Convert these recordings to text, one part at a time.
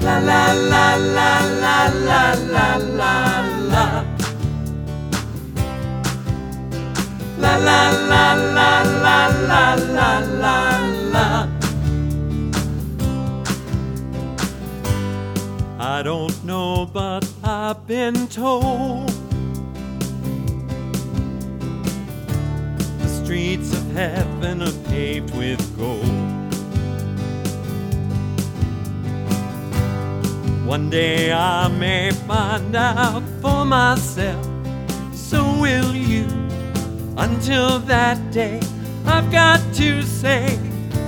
La la la la la la la la la. La la la la la la la la la. I don't know, but I've been told the streets of heaven are paved with gold. One day I may find out for myself, so will you. Until that day, I've got to say,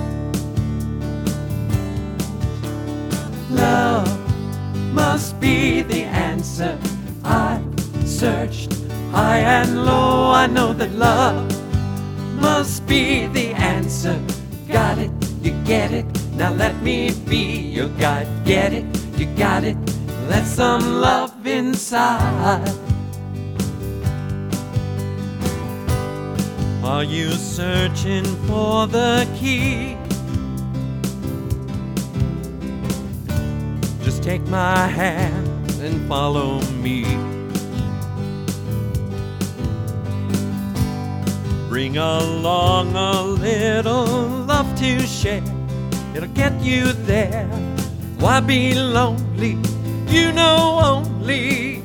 love must be the answer. I've searched high and low. I know that love must be the answer. Got it, you get it. Now let me be your guide. Get it, you got it. Let some love inside. Are you searching for the key? Just take my hand and follow me. Bring along a little love to share. It'll get you there. Why be lonely? You know only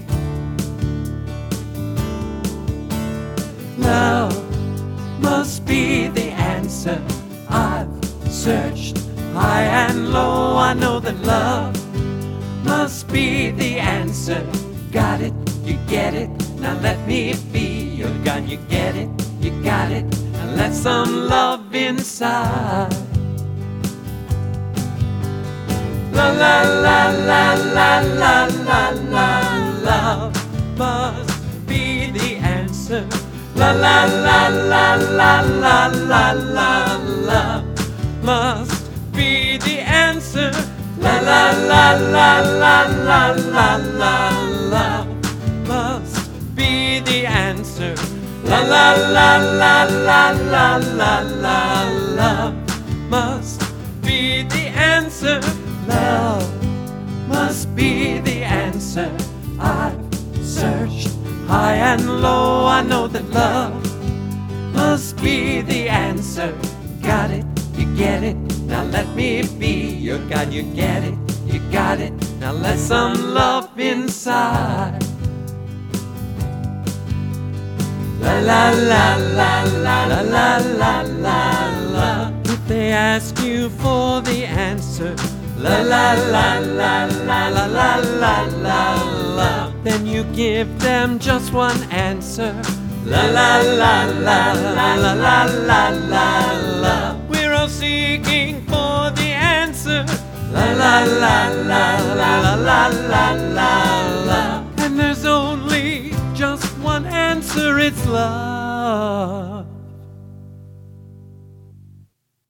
love must be the answer. I've searched high and low. I know that love must be the answer. Got it, you get it. Now let me be your guide. You get it, you got it. And let some love inside. La la la la la la la la. Love must be the answer. La la la la la la la la. Love must be the answer. La la la la la la la la. Love must be the answer. La la la la la la la la. Love must be the answer. Love must be the answer. I've searched high and low. I know that love must be the answer. Got it, you get it. Now let me be your guide. You get it, you got it. Now let some love inside. La la la la la la la la la la. If they ask you for the answer, la la la la la la la la la la, then you give them just one answer. La la la la la la la la la la. We're all seeking for the answer. La la la la la la la la la la. And there's only just one answer. It's love.